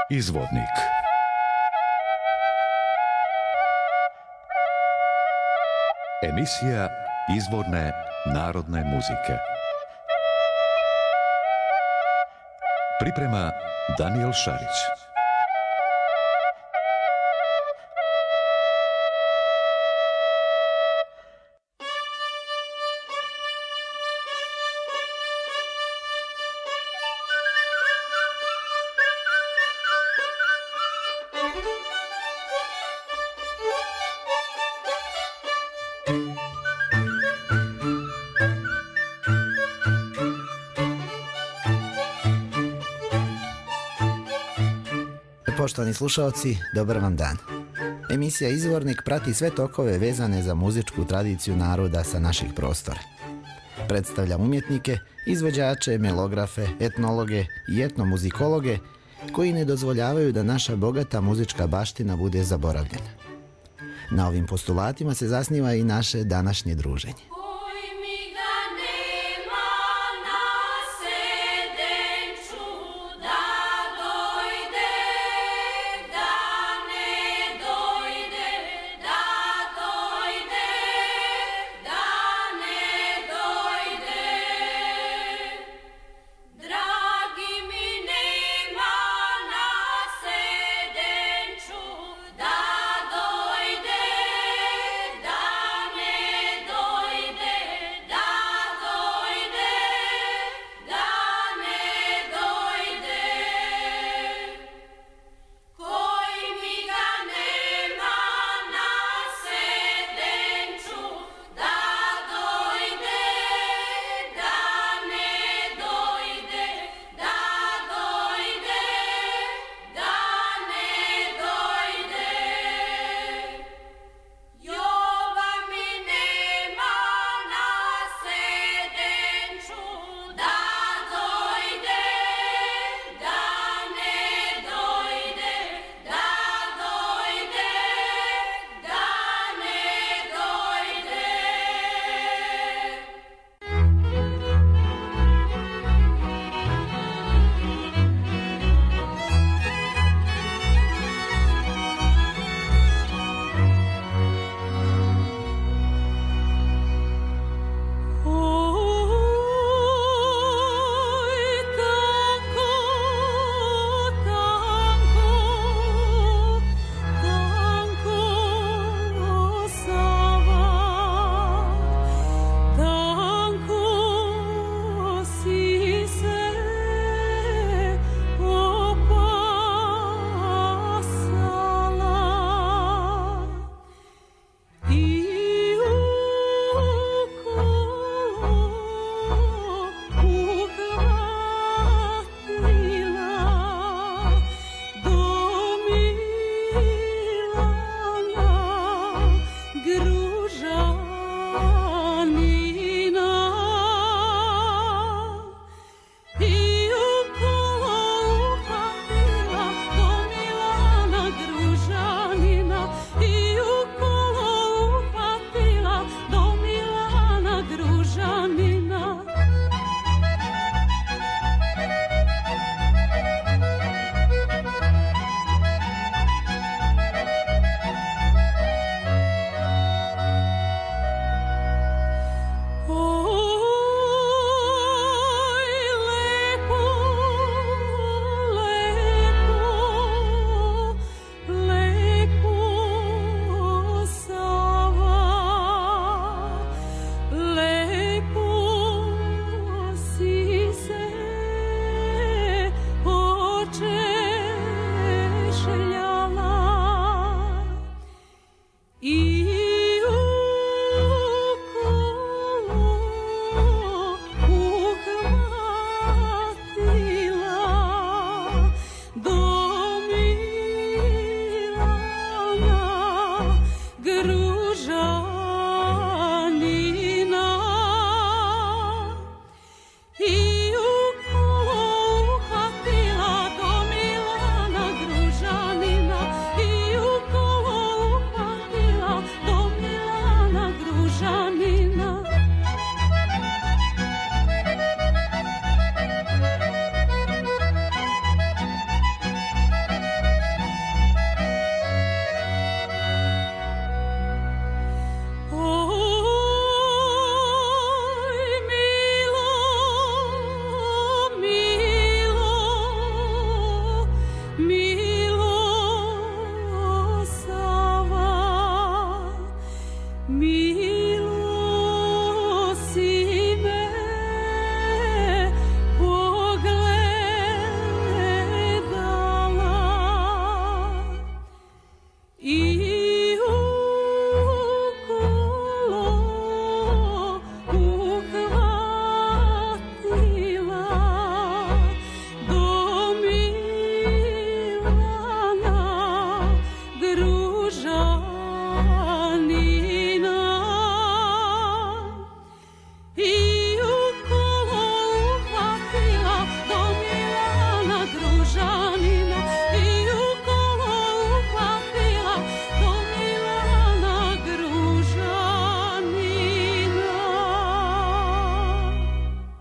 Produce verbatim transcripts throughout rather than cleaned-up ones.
Izvornik. Emisija izvorne narodne muzike. Priprema Danijel Šarić. Poštovani slušalci, dobar vam dan. Emisija Izvornik prati sve tokove vezane za muzičku tradiciju naroda sa naših prostora. Predstavlja umjetnike, izvođače, melografe, etnologe i etnomuzikologe koji ne dozvoljavaju da naša bogata muzička baština bude zaboravljena. Na ovim postulatima se zasniva i naše današnje druženje. Da dojde, da ne dojde.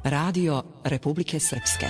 Radio Republike Srpske.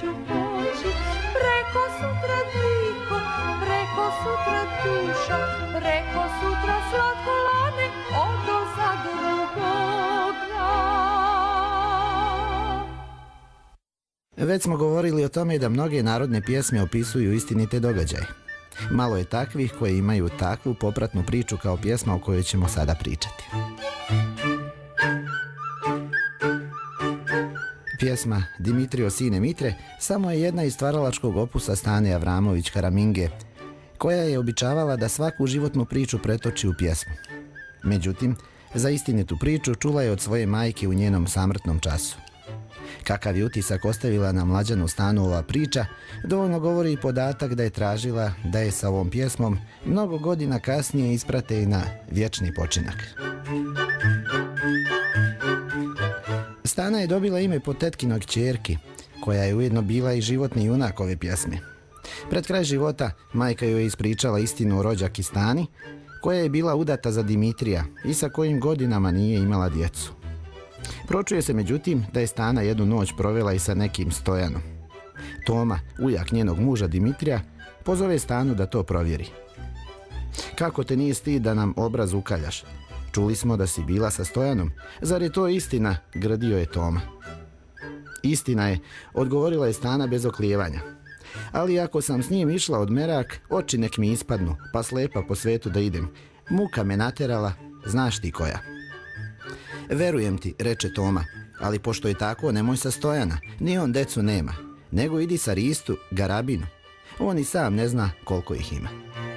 ću poći, preko sutra diko, preko sutra duša, preko sutra slatkolane, odo za drugoga. Već smo govorili o tome da mnoge narodne pjesme opisuju istinite događaje. Malo je takvih koje imaju takvu popratnu priču kao pjesma o kojoj ćemo sada pričati. Pjesma Dimitrio sine Mitre samo je jedna iz stvaralačkog opusa Stane Avramović Karaminge, koja je običavala da svaku životnu priču pretoči u pjesmu. Međutim, za istinitu priču čula je od svoje majke u njenom samrtnom času. Kakav je utisak ostavila na mlađanu Stanu ova priča, dovoljno govori i podatak da je tražila da je sa ovom pjesmom mnogo godina kasnije isprate i na vječni počinak. Stana je dobila ime po tetkinoj kćerki, koja je ujedno bila i životni junak ove pjesme. Pred kraj života majka joj je ispričala istinu o rođaki Stani, koja je bila udata za Dimitrija i sa kojim godinama nije imala djecu. Pročuje se međutim da je Stana jednu noć provela i sa nekim Stojanom. Toma, ujak njenog muža Dimitrija, pozove Stanu da to provjeri. Kako te nije stid da nam obraz ukaljaš? Čuli smo da si bila sa Stojanom. Zar je to istina? Grdio je Toma. Istina je, odgovorila je Stana bez oklijevanja. Ali ako sam s njim išla od merak, oči nek mi ispadnu, pa slepa po svetu da idem. Muka me naterala, znaš ti koja. Verujem ti, reče Toma, ali pošto je tako, nemoj sa Stojana, ni on decu nema, nego idi sa Ristu, Garabinu. On i sam ne zna koliko ih ima.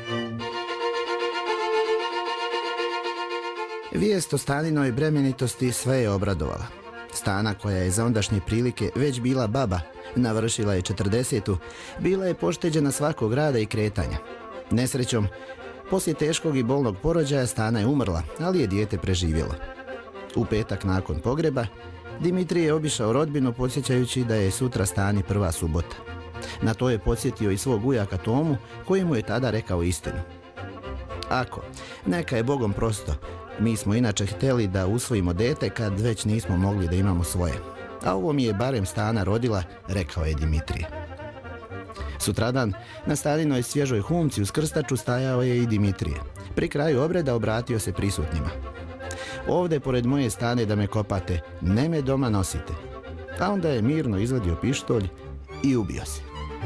Vijest o Staninoj bremenitosti sve je obradovala. Stana, koja je za ondašnje prilike već bila baba, navršila je četrdesetu, bila je pošteđena svakog rada i kretanja. Nesrećom, poslije teškog i bolnog porođaja Stana je umrla, ali je dijete preživjelo. U petak nakon pogreba, Dimitrij je obišao rodbinu podsjećajući da je sutra Stani prva subota. Na to je podsjetio i svog ujaka Tomu, koji mu je tada rekao istinu. Ako, neka je Bogom prosto, mi smo inače htjeli da usvojimo dete kad već nismo mogli da imamo svoje. A ovo mi je barem Stana rodila, rekao je Dimitrije. Sutradan, na Staninoj svježoj humci uz krstaču stajao je i Dimitrije. Pri kraju obreda obratio se prisutnima. Ovdje pored moje Stane da me kopate, ne me doma nosite. A onda je mirno izvadio pištolj i ubio se.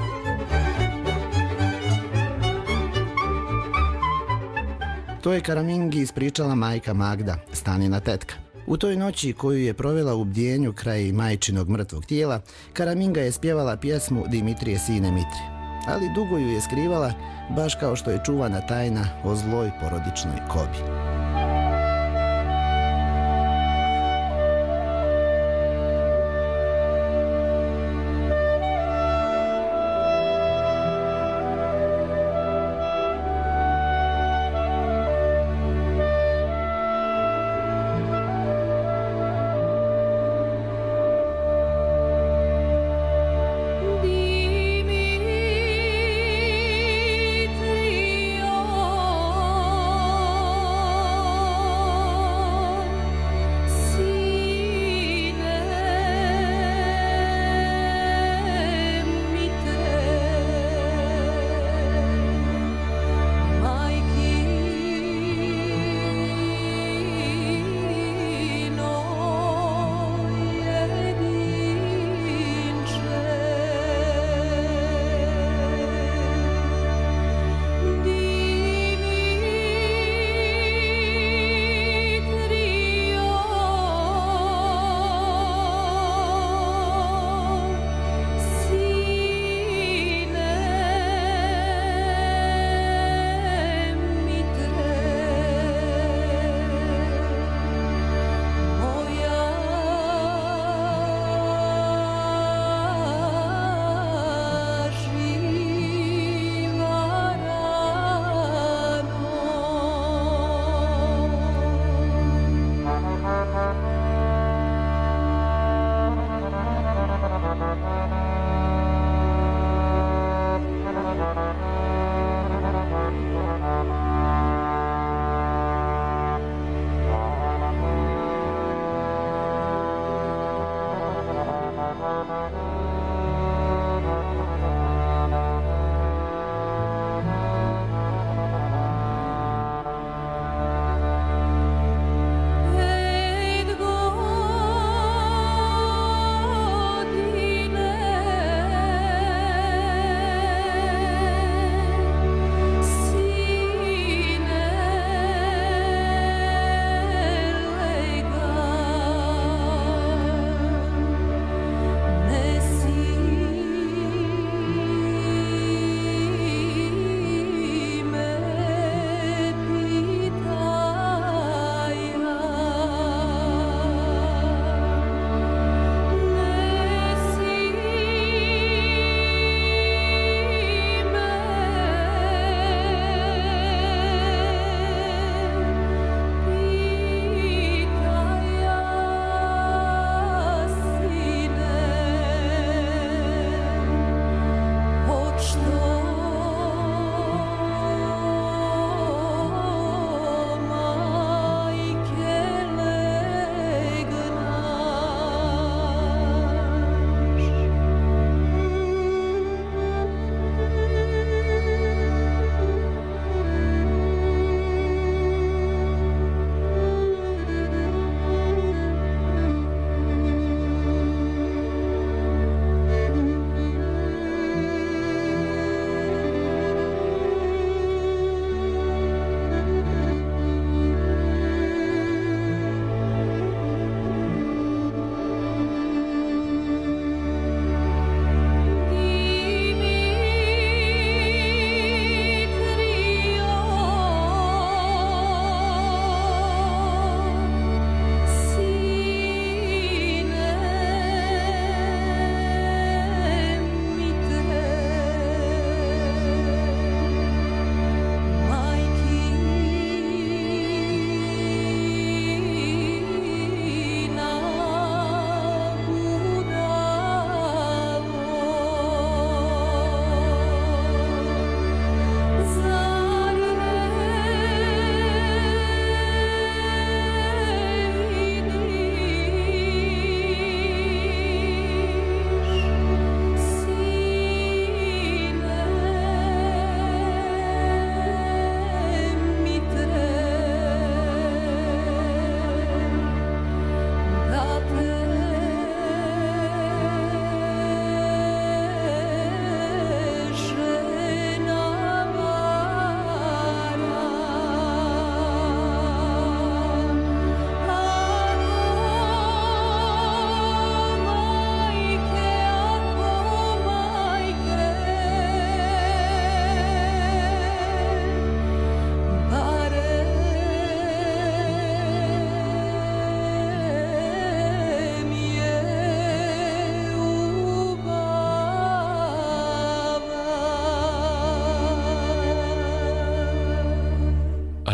To je Karamingi ispričala majka Magda, Stanina tetka. U toj noći koju je provela u bdjenju kraj majčinog mrtvog tijela, Karaminga je spjevala pjesmu Dimitrije sine Mitre, ali dugo ju je skrivala, baš kao što je čuvana tajna o zloj porodičnoj kobi. Dimitrio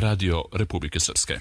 Radio Republike Srpske.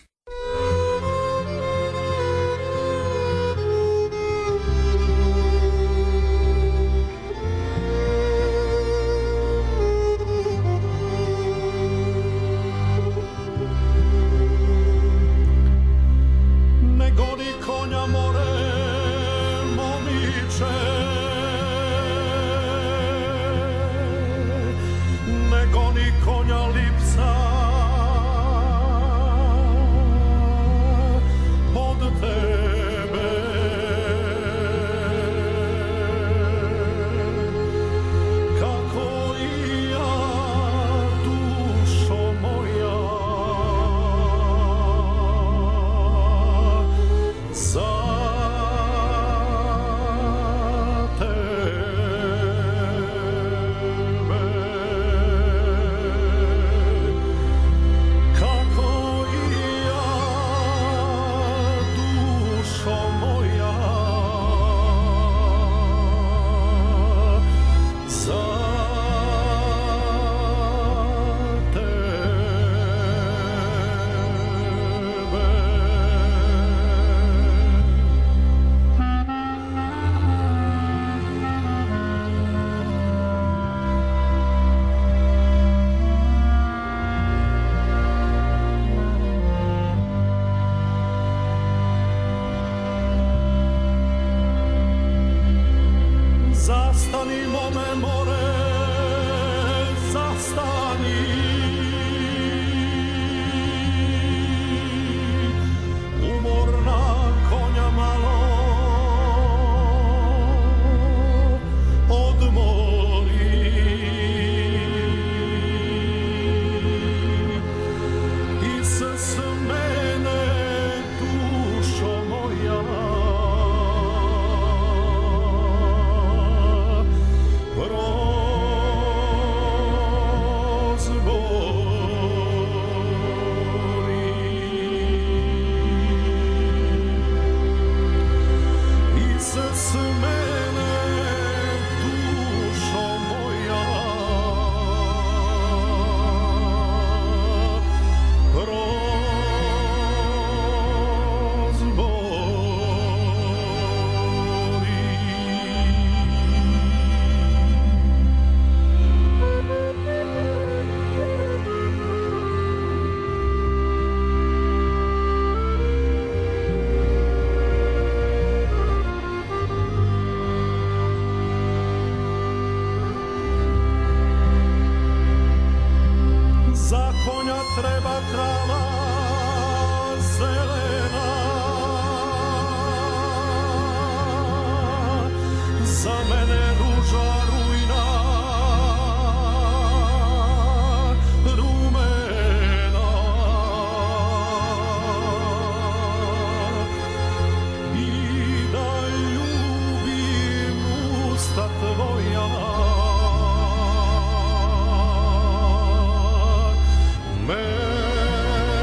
Me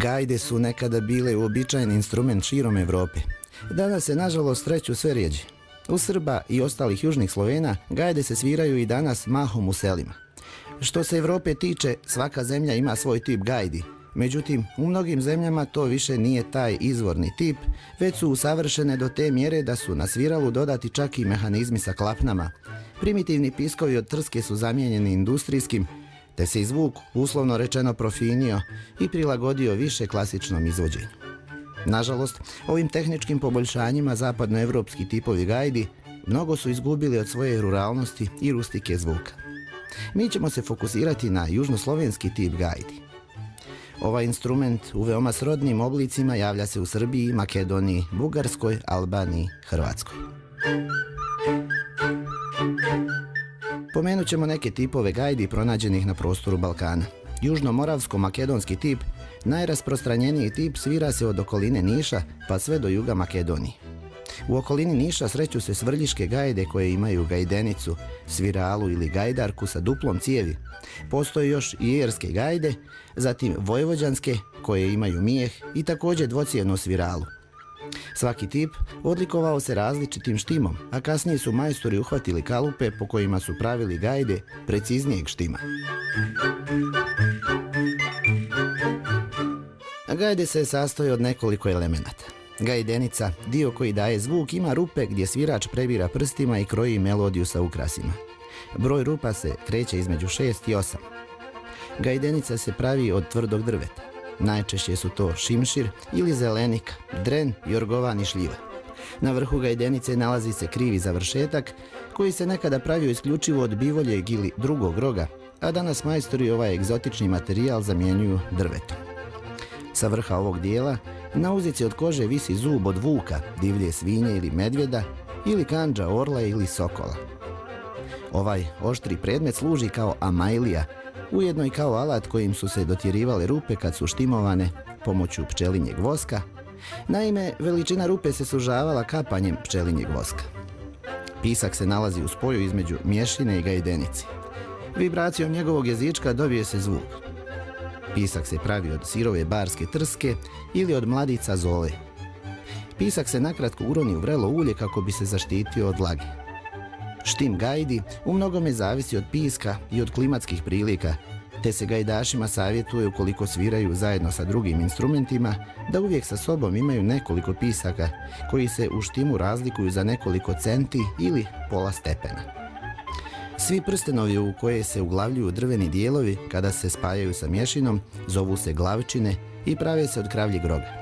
Gajde su nekada bile uobičajeni instrument širom Evrope. Danas se nažalost sreću sve rjeđe. U Srba i ostalih južnih Slovena gajde se sviraju i danas mahom u selima. Što se Evrope tiče, svaka zemlja ima svoj tip gajdi. Međutim, u mnogim zemljama to više nije taj izvorni tip, već su usavršene do te mjere da su na sviralu dodati čak i mehanizmi sa klapnama. Primitivni piskovi od trske su zamijenjeni industrijskim, te se i zvuk uslovno rečeno profinio i prilagodio više klasičnom izvođenju. Nažalost, ovim tehničkim poboljšanjima zapadnoevropski tipovi gajdi mnogo su izgubili od svoje ruralnosti i rustike zvuka. Mi ćemo se fokusirati na južnoslovenski tip gajdi. Ovaj instrument u veoma srodnim oblicima javlja se u Srbiji, Makedoniji, Bugarskoj, Albaniji, Hrvatskoj. Pomenut ćemo neke tipove gajdi pronađenih na prostoru Balkana. Južno-moravsko-makedonski tip, najrasprostranjeniji tip, svira se od okoline Niša pa sve do juga Makedonije. U okolini Niša sreću se svrljiške gajde koje imaju gajdenicu, sviralu ili gajdarku sa duplom cijevi. Postoje još i jerske gajde, zatim vojvođanske koje imaju mijeh i također dvocijevnu sviralu. Svaki tip odlikovao se različitim štimom, a kasnije su majstori uhvatili kalupe po kojima su pravili gajde preciznijeg štima. Gajde se sastoji od nekoliko elemenata. Gajdenica, dio koji daje zvuk, ima rupe gdje svirač prebira prstima i kroji melodiju sa ukrasima. Broj rupa se kreće između šest i osam. Gajdenica se pravi od tvrdog drveta. Najčešće su to šimšir ili zelenika, dren, jorgovan i šljiva. Na vrhu gajdenice nalazi se krivi završetak koji se nekada pravio isključivo od bivoljeg ili drugog roga, a danas majstori ovaj egzotični materijal zamjenjuju drvetom. Sa vrha ovog dijela na uzici od kože visi zub od vuka, divlje svinje ili medvjeda, ili kandža orla ili sokola. Ovaj oštri predmet služi kao amajlija, ujedno i kao alat kojim su se dotjerivale rupe kad su štimovane pomoću pčelinjeg voska. Naime, veličina rupe se sužavala kapanjem pčelinjeg voska. Pisak se nalazi u spoju između mješine i gajdenice. Vibracijom njegovog jezička dobije se zvuk. Pisak se pravi od sirove barske trske ili od mladica zole. Pisak se nakratko uroni u vrelo ulje kako bi se zaštitio od vlage. Štim gajdi u mnogome zavisi od piska i od klimatskih prilika, te se gajdašima savjetuje ukoliko sviraju zajedno sa drugim instrumentima da uvijek sa sobom imaju nekoliko pisaka koji se u štimu razlikuju za nekoliko centi ili pola stepena. Svi prstenovi u koje se uglavljuju drveni dijelovi kada se spajaju sa mješinom zovu se glavčine i prave se od kravljeg roga.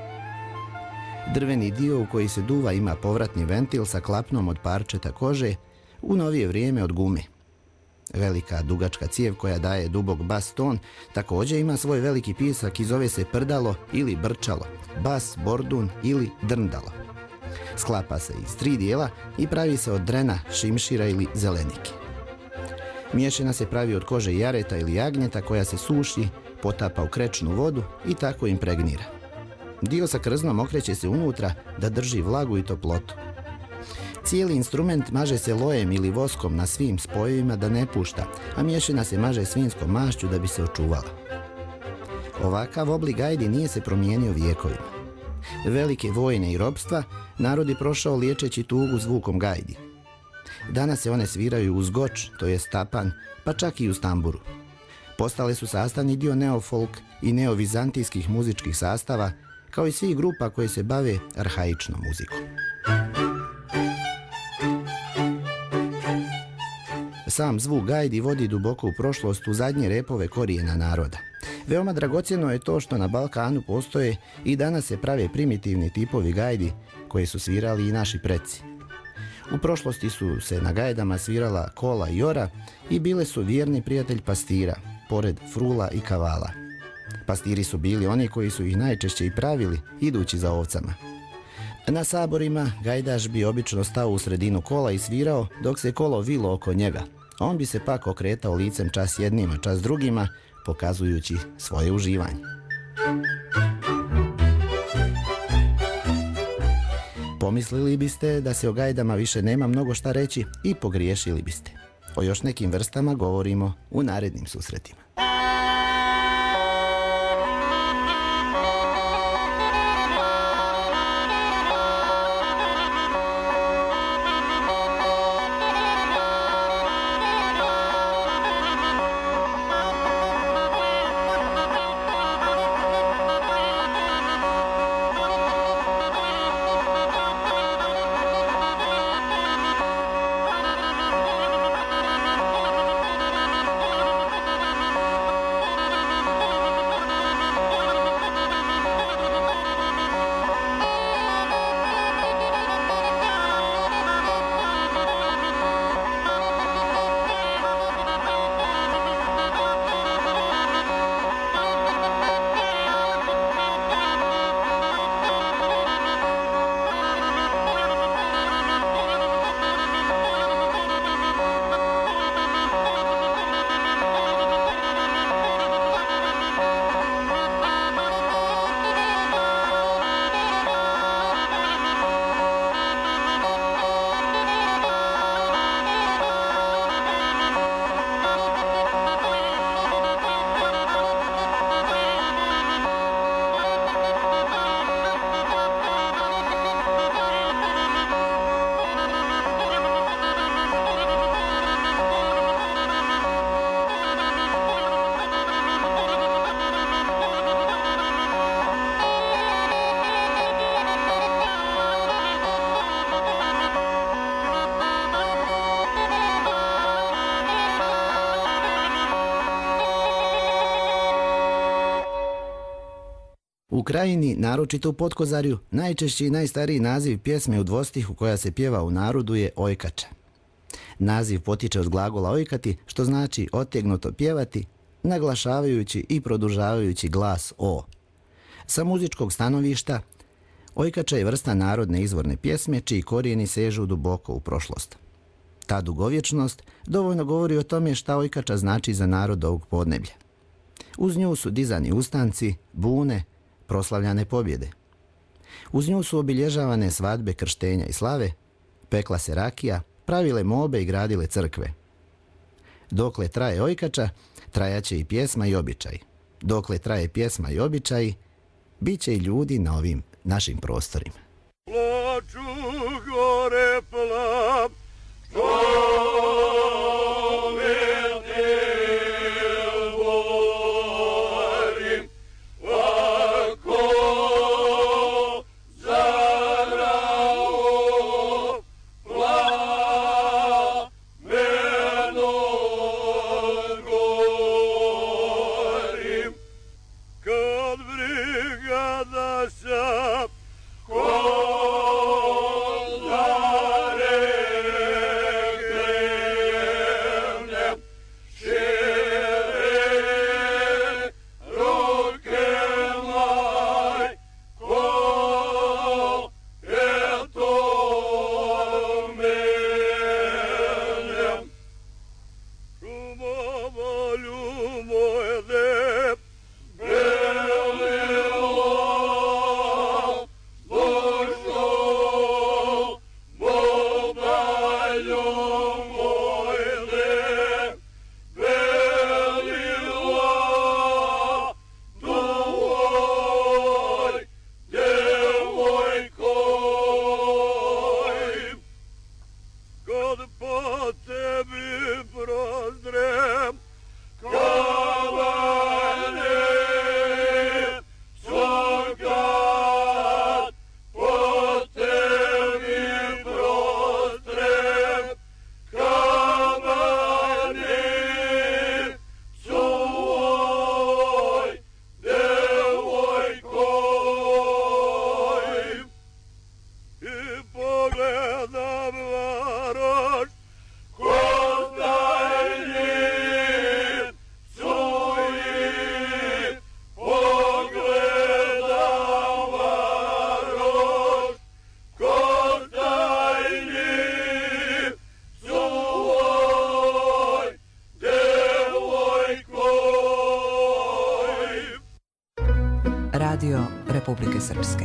Drveni dio u koji se duva ima povratni ventil sa klapnom od parčeta kože, u novije vrijeme od gume. Velika dugačka cijev koja daje dubok bas ton također ima svoj veliki pisak i zove se prdalo ili brčalo, bas, bordun ili drndalo. Sklapa se iz tri dijela i pravi se od drena, šimšira ili zelenike. Miješina se pravi od kože jareta ili jagnjeta koja se suši, potapa u krečnu vodu i tako impregnira. Dio sa krznom okreće se unutra da drži vlagu i toplotu. Cijeli instrument maže se lojem ili voskom na svim spojevima da ne pušta, a miješina se maže svinjskom mašću da bi se očuvala. Ovakav oblik gajdi nije se promijenio vijekovima. Velike vojne i ropstva narod je prošao liječeći tugu zvukom gajdi. Danas se one sviraju uz goč, to je tapan, pa čak i uz tamburu. Postale su sastavni dio neofolk i neovizantijskih muzičkih sastava, kao i svih grupa koje se bave arhaičnom muzikom. Sam zvuk gajdi vodi duboko u prošlost u zadnje repove korijena naroda. Veoma dragocjeno je to što na Balkanu postoje i danas se prave primitivni tipovi gajdi koje su svirali i naši preci. U prošlosti su se na gajdama svirala kola i ora i bile su vjerni prijatelj pastira, pored frula i kavala. Pastiri su bili oni koji su ih najčešće i pravili, idući za ovcama. Na saborima gajdaš bi obično stao u sredinu kola i svirao dok se kolo vilo oko njega. On bi se pak okretao licem čas jednima, čas drugima, pokazujući svoje uživanje. Pomislili biste da se o gajdama više nema mnogo šta reći i pogriješili biste. O još nekim vrstama govorimo u narednim susretima. U krajini, naročito u Potkozarju, najčešći i najstariji naziv pjesme u dvostihu koja se pjeva u narodu je ojkača. Naziv potiče od glagola ojkati, što znači otegnuto pjevati, naglašavajući i produžavajući glas o. Sa muzičkog stanovišta, ojkača je vrsta narodne izvorne pjesme čiji korijeni sežu duboko u prošlost. Ta dugovječnost dovoljno govori o tome šta ojkača znači za narod ovog podneblja. Uz nju su dizani ustanci, bune, proslavljane pobjede. Uz nju su obilježavane svadbe, krštenja i slave, pekla se rakija, pravile mobe i gradile crkve. Dokle traje ojkača, trajaće i pjesma i običaj. Dokle traje pjesma i običaj, bit će i ljudi na ovim našim prostorima. Plaču gore plav, Radio Republike Srpske.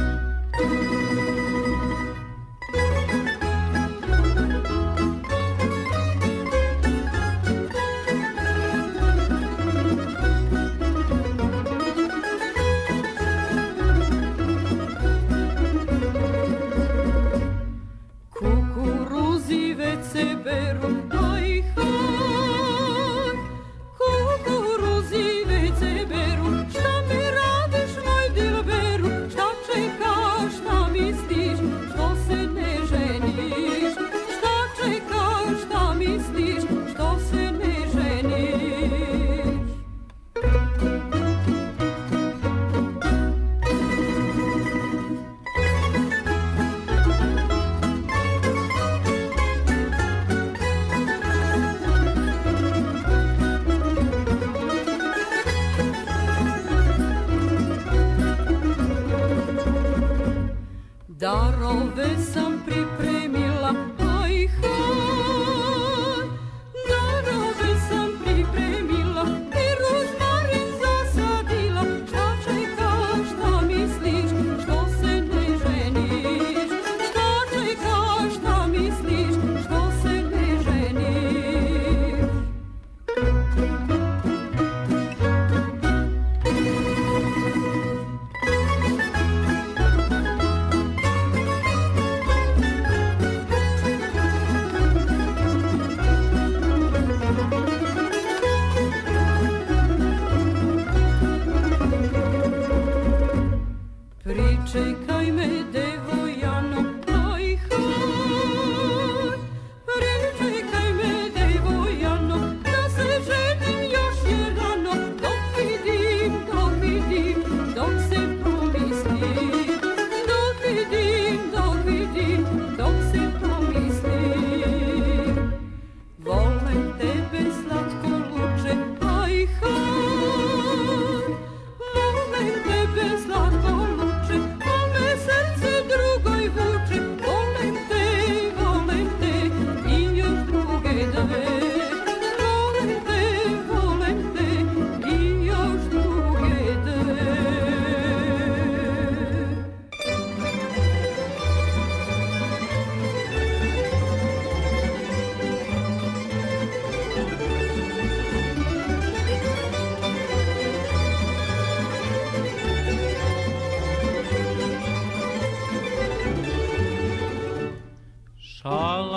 Kukuruzi već se beru, aj haj. Kukuruzi već se beru, šta mi radiš moj dilberu? Šta čekaš, šta misliš, što se ne ženiš? Šta čekaš, šta misliš, što se ne ženiš?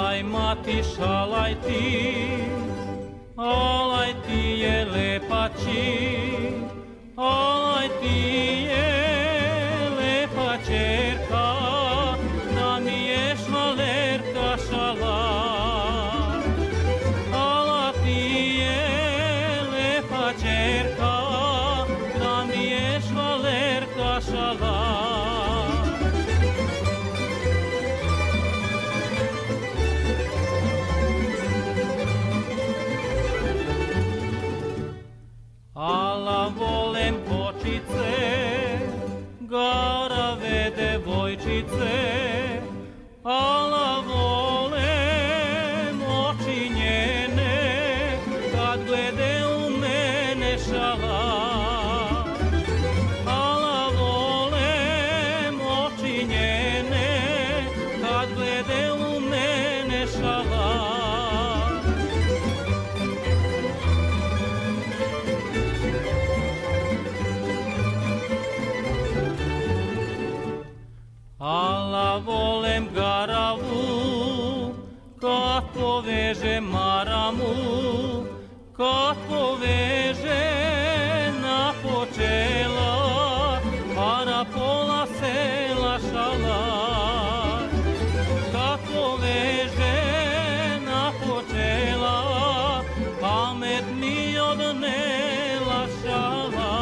Alaj mati šalaj ti, alaj ti je lepači, alaj ti je lepa čerka, da mi je švalerka šalaj. Ala ti je lepa čerka, da mi je švalerka šalaj. Ala volem kočice, garave devojčice, ala volem oči njene, kad glede u mene šala. Ala volem oči njene, kad glede u mene šala. Ala volem garavu, kad poveže maramu, kad poveže na počela, a na pola sela šala. Kad poveže na počela, pamet mi odnela šala.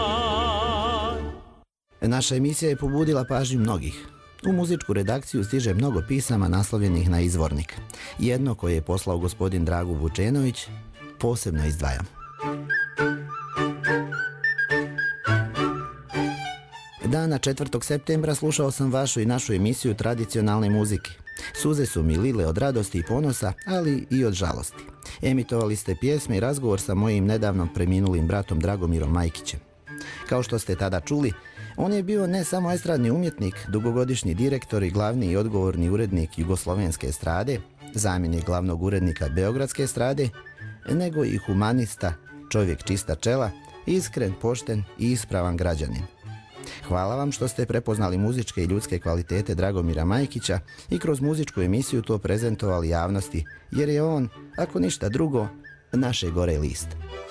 Naša emisija je pobudila pažnju mnogih. U muzičku redakciju stiže mnogo pisama naslovljenih na izvornik. Jedno koje je poslao gospodin Drago Vučenović posebno izdvajam. Dana četvrtog septembra slušao sam vašu i našu emisiju tradicionalne muzike. Suze su mi lile od radosti i ponosa, ali i od žalosti. Emitovali ste pjesme i razgovor sa mojim nedavno preminulim bratom Dragomirom Majkićem. Kao što ste tada čuli, on je bio ne samo estradni umjetnik, dugogodišnji direktor i glavni i odgovorni urednik jugoslovenske estrade, zamjenik glavnog urednika beogradske estrade, nego i humanista, čovjek čista čela, iskren, pošten i ispravan građanin. Hvala vam što ste prepoznali muzičke i ljudske kvalitete Dragomira Majkića i kroz muzičku emisiju to prezentovali javnosti, jer je on, ako ništa drugo, naše gore list.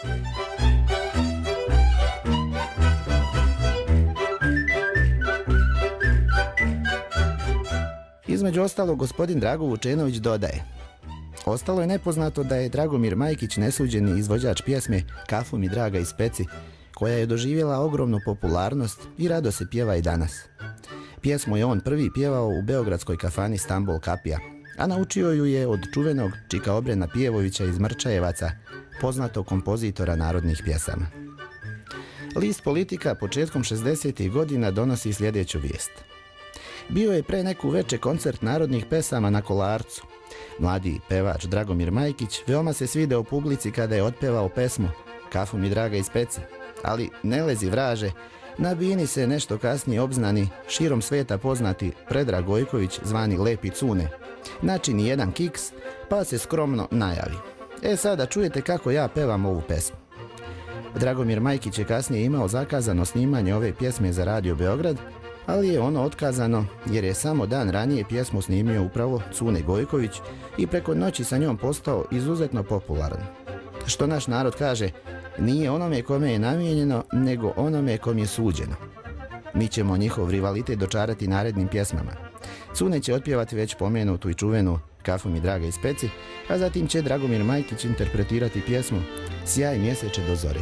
Između ostalog, gospodin Drago Vučenović dodaje: ostalo je nepoznato da je Dragomir Majkić nesuđeni izvođač pjesme Kafu mi draga iz peci, koja je doživjela ogromnu popularnost i rado se pjeva i danas. Pjesmu je on prvi pjevao u beogradskoj kafani Stambol Kapija, a naučio ju je od čuvenog Čika Obrena Pijevovića iz Mrčajevaca, poznatog kompozitora narodnih pjesama. List Politika početkom šezdesetih godina donosi sljedeću vijest. Bio je pre neku veče koncert narodnih pesama na Kolarcu. Mladi pevač Dragomir Majkić veoma se svideo publici kada je otpevao pesmu Kafu mi draga iz pece, ali ne lezi vraže, na bini se nešto kasnije obznani, širom sveta poznati Predrag Gojković zvani Lepi Cune. Načini jedan kiks, pa se skromno najavi: e sada čujete kako ja pevam ovu pesmu. Dragomir Majkić je kasnije imao zakazano snimanje ove pjesme za Radio Beograd, ali je ono otkazano jer je samo dan ranije pjesmu snimio upravo Cune Gojković i preko noći sa njom postao izuzetno popularan. Što naš narod kaže, nije onome kome je namijenjeno, nego onome kom je suđeno. Mi ćemo njihov rivalitet dočarati narednim pjesmama. Cune će otpjevati već pomenutu i čuvenu Kafu mi draga iz peci, a zatim će Dragomir Majkić interpretirati pjesmu Sjaj mjeseče do zore.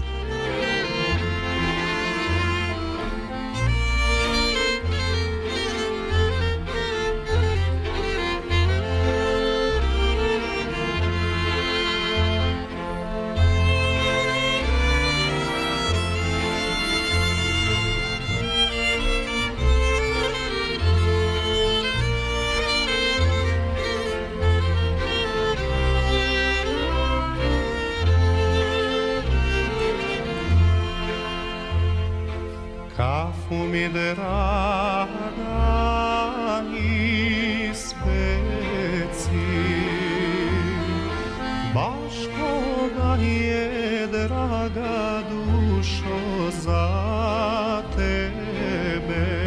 Kafu mi draga iz peci, baš koga je draga dušo za tebe.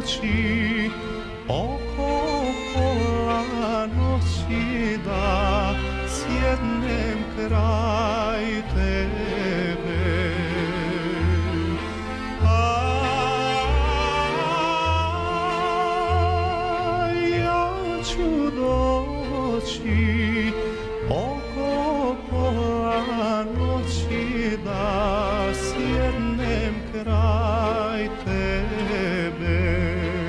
noći, oko pola noći da sjednem kraj tebe. A ja ću doći oko pola noći da sjednem kraj tebe.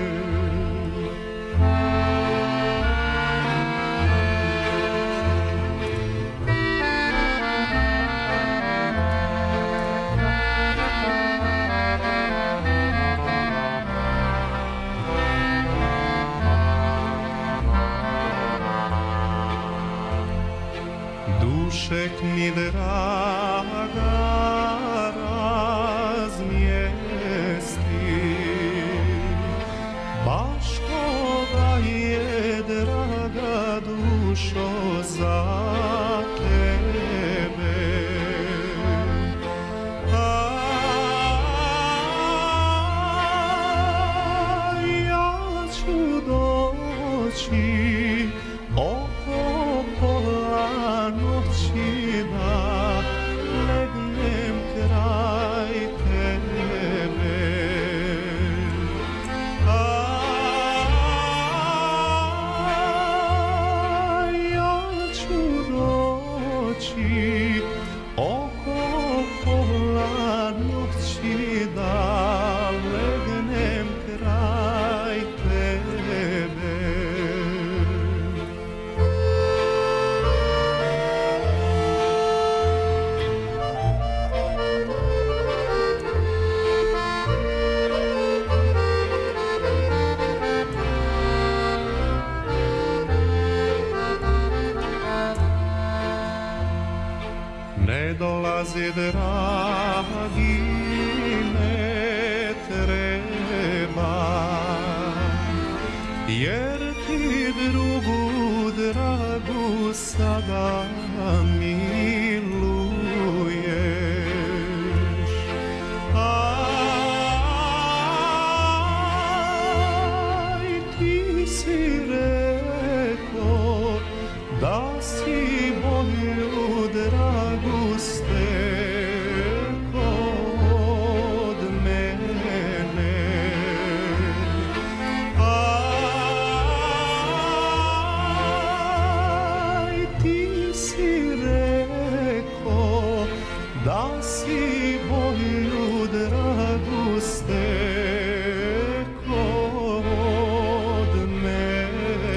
Dušek mi draga razmjesti, baš ko da je draga dušo za tebe. A ja ću doći oko pola noći da legnem kraj tebe. A ja ću doći oko pola noći da legnem kraj tebe. Ne dolazi dragi, ne treba, jer ti drugu dragu sada miluješ. Aj, ti si rekao da si moju dragu steko od mene. Aj, ti si rekao da si moju dragu steko od mene.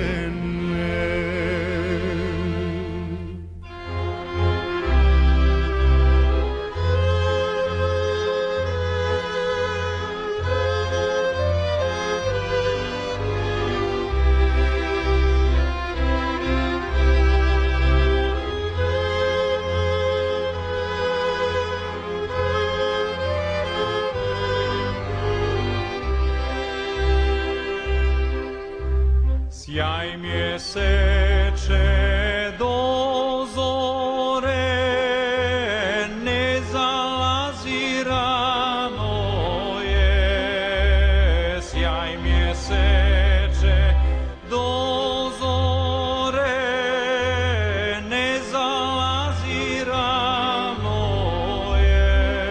Sjaj mjeseče do zore, ne zalazi rano je. Sjaj mjeseče do zore, ne zalazi rano je.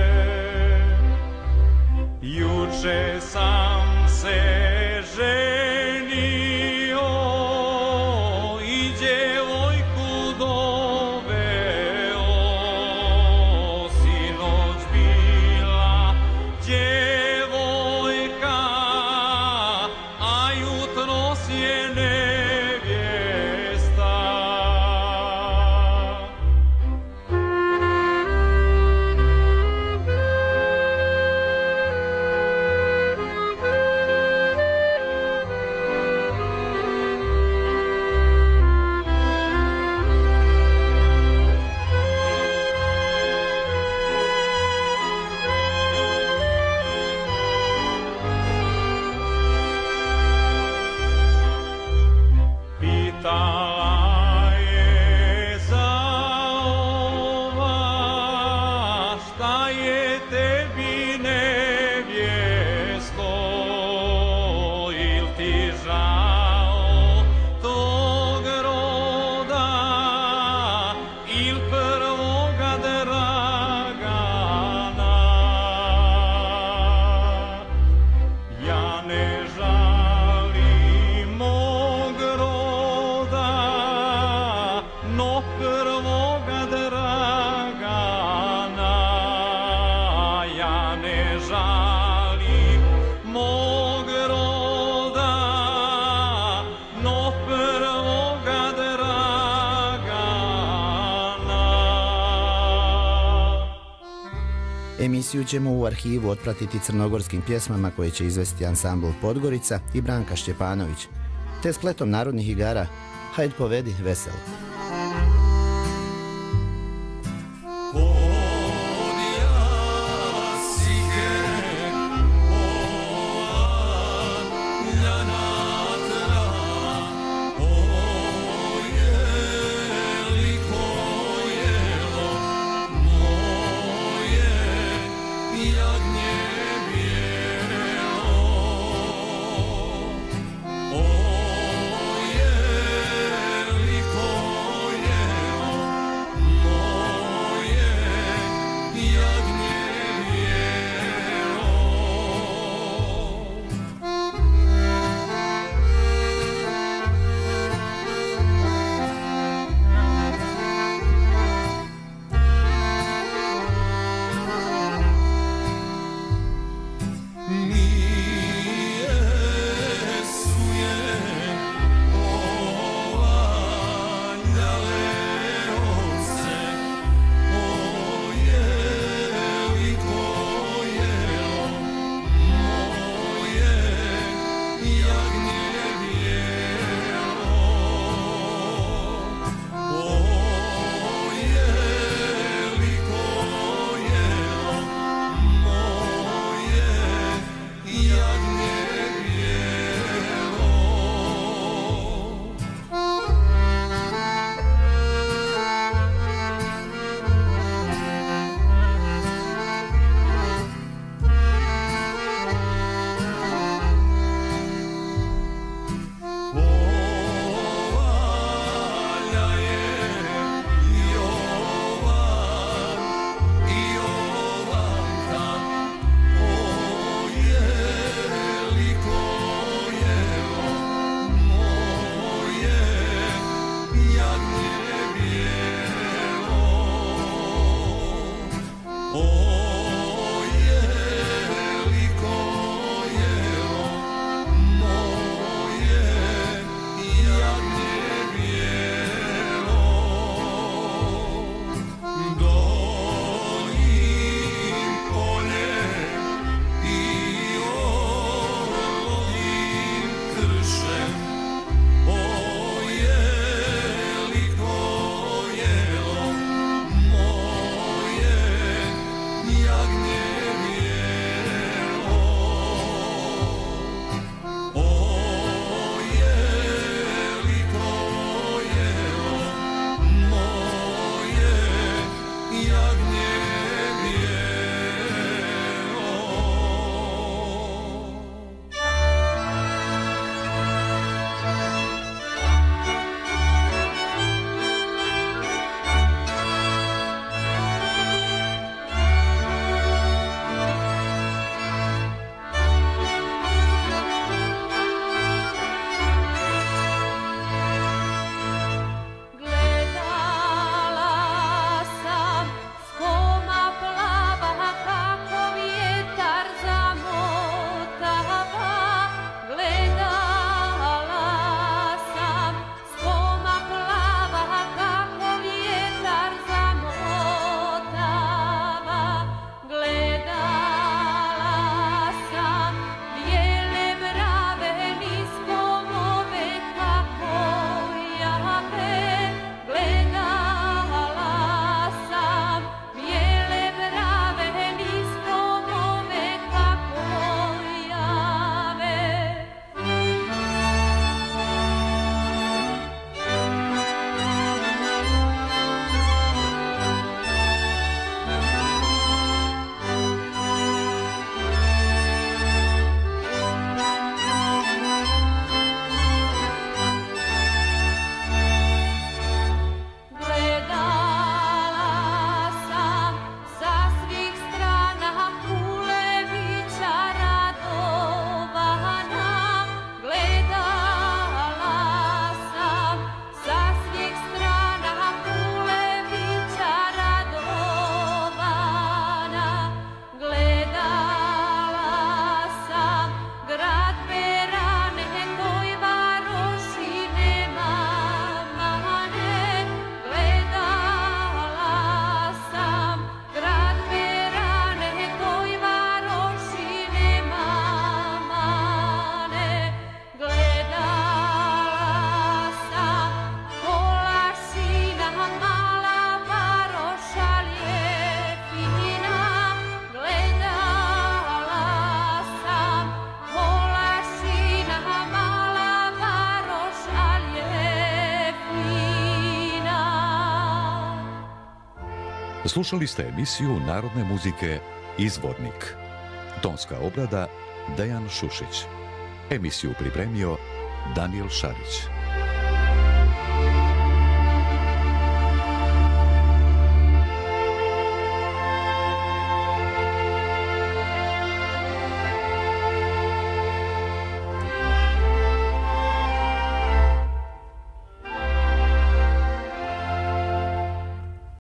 Juče sam se ženio i djevojku doveo, sinoć bila djevojka, a jutros je nevjesta. ne žali mog roda, no prvoga Dragana. Emisiju ćemo u arhivu otpratiti crnogorskim pjesmama koje će izvesti ansambl Podgorica i Branka Šćepanović, te spletom narodnih igara Hajd povedi veselo. Slušali ste emisiju narodne muzike Izvornik. Tonska obrada Dejan Šušić. Emisiju pripremio Daniel Šarić.